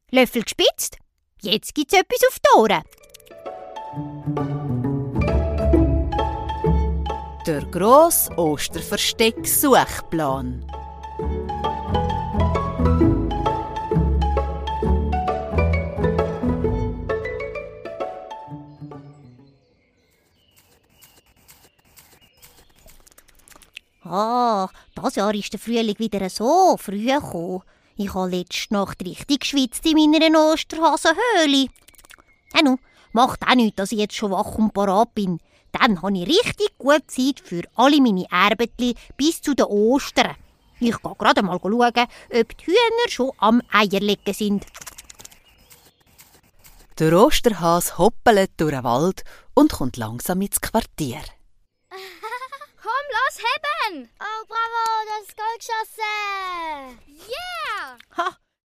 Löffel gespitzt. Jetzt gibt's etwas auf die Ohren. Der grosse Osterversteck-Suchplan. Das Jahr ist der Frühling wieder so früh gekommen. Ich habe letzte Nacht richtig geschwitzt in meiner Osterhasenhöhle. Macht auch nichts, dass ich jetzt schon wach und parat bin. Dann habe ich richtig gut Zeit für alle meine Erbetli bis zu den Ostern. Ich gehe gerade mal schauen, ob die Hühner schon am Eierlegen sind. Der Osterhas hoppelt durch den Wald und kommt langsam ins Quartier. Komm, los, heben! Oh, bravo, das ist Gold geschossen! Yeah! Ha,